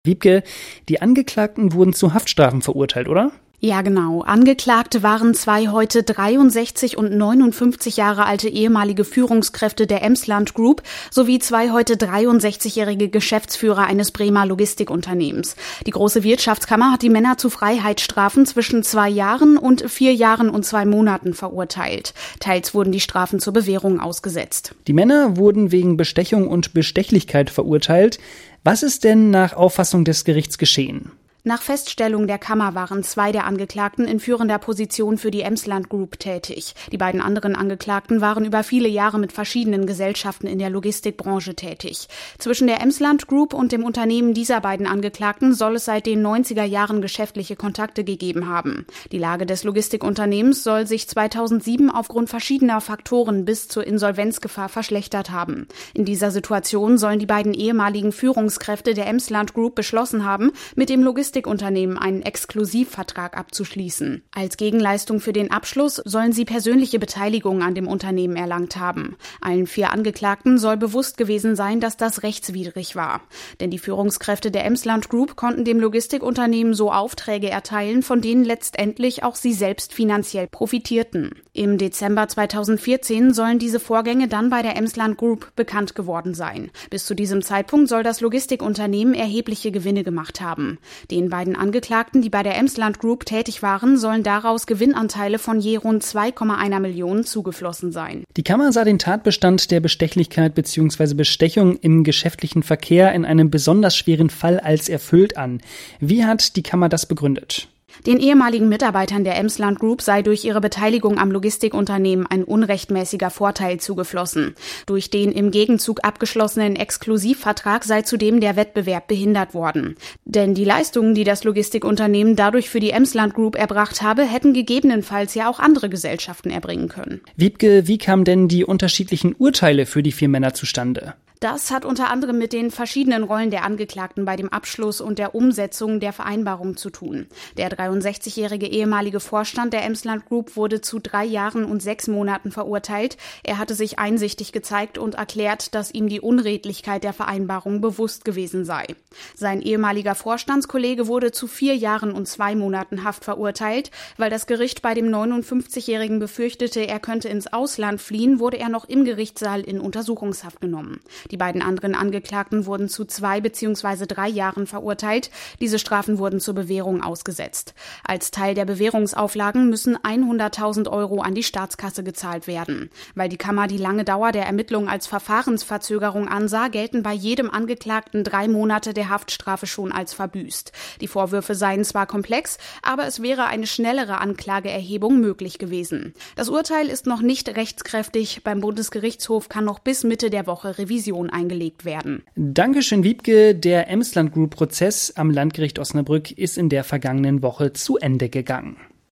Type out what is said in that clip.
Wiebke, die Angeklagten wurden zu Haftstrafen verurteilt, oder? Ja, genau. Angeklagt waren zwei heute 63 und 59 Jahre alte ehemalige Führungskräfte der Emsland Group sowie zwei heute 63-jährige Geschäftsführer eines Bremer Logistikunternehmens. Die Große Wirtschaftskammer hat die Männer zu Freiheitsstrafen zwischen 2 Jahren und 4 Jahren und 2 Monaten verurteilt. Teils wurden die Strafen zur Bewährung ausgesetzt. Die Männer wurden wegen Bestechung und Bestechlichkeit verurteilt. Was ist denn nach Auffassung des Gerichts geschehen? Nach Feststellung der Kammer waren 2 der Angeklagten in führender Position für die Emsland Group tätig. Die beiden anderen Angeklagten waren über viele Jahre mit verschiedenen Gesellschaften in der Logistikbranche tätig. Zwischen der Emsland Group und dem Unternehmen dieser beiden Angeklagten soll es seit den 90er Jahren geschäftliche Kontakte gegeben haben. Die Lage des Logistikunternehmens soll sich 2007 aufgrund verschiedener Faktoren bis zur Insolvenzgefahr verschlechtert haben. In dieser Situation sollen die beiden ehemaligen Führungskräfte der Emsland Group beschlossen haben, mit dem Logistikunternehmen einen Exklusivvertrag abzuschließen. Als Gegenleistung für den Abschluss sollen sie persönliche Beteiligung an dem Unternehmen erlangt haben. Allen 4 Angeklagten soll bewusst gewesen sein, dass das rechtswidrig war. Denn die Führungskräfte der Emsland Group konnten dem Logistikunternehmen so Aufträge erteilen, von denen letztendlich auch sie selbst finanziell profitierten. Im Dezember 2014 sollen diese Vorgänge dann bei der Emsland Group bekannt geworden sein. Bis zu diesem Zeitpunkt soll das Logistikunternehmen erhebliche Gewinne gemacht haben. Den beiden Angeklagten, die bei der Emsland Group tätig waren, sollen daraus Gewinnanteile von je rund 2,1 Millionen zugeflossen sein. Die Kammer sah den Tatbestand der Bestechlichkeit bzw. Bestechung im geschäftlichen Verkehr in einem besonders schweren Fall als erfüllt an. Wie hat die Kammer das begründet? Den ehemaligen Mitarbeitern der Emsland Group sei durch ihre Beteiligung am Logistikunternehmen ein unrechtmäßiger Vorteil zugeflossen. Durch den im Gegenzug abgeschlossenen Exklusivvertrag sei zudem der Wettbewerb behindert worden. Denn die Leistungen, die das Logistikunternehmen dadurch für die Emsland Group erbracht habe, hätten gegebenenfalls ja auch andere Gesellschaften erbringen können. Wiebke, wie kamen denn die unterschiedlichen Urteile für die 4 Männer zustande? Das hat unter anderem mit den verschiedenen Rollen der Angeklagten bei dem Abschluss und der Umsetzung der Vereinbarung zu tun. Der 63-jährige ehemalige Vorstand der Emsland Group wurde zu 3 Jahren und 6 Monaten verurteilt. Er hatte sich einsichtig gezeigt und erklärt, dass ihm die Unredlichkeit der Vereinbarung bewusst gewesen sei. Sein ehemaliger Vorstandskollege wurde zu 4 Jahren und 2 Monaten Haft verurteilt. Weil das Gericht bei dem 59-jährigen befürchtete, er könnte ins Ausland fliehen, wurde er noch im Gerichtssaal in Untersuchungshaft genommen. Die beiden anderen Angeklagten wurden zu 2 bzw. 3 Jahren verurteilt. Diese Strafen wurden zur Bewährung ausgesetzt. Als Teil der Bewährungsauflagen müssen 100.000 € an die Staatskasse gezahlt werden. Weil die Kammer die lange Dauer der Ermittlungen als Verfahrensverzögerung ansah, gelten bei jedem Angeklagten 3 Monate der Haftstrafe schon als verbüßt. Die Vorwürfe seien zwar komplex, aber es wäre eine schnellere Anklageerhebung möglich gewesen. Das Urteil ist noch nicht rechtskräftig. Beim Bundesgerichtshof kann noch bis Mitte der Woche Revision eingelegt werden. Dankeschön, Wiebke. Der Emsland Group-Prozess am Landgericht Osnabrück ist in der vergangenen Woche zu Ende gegangen.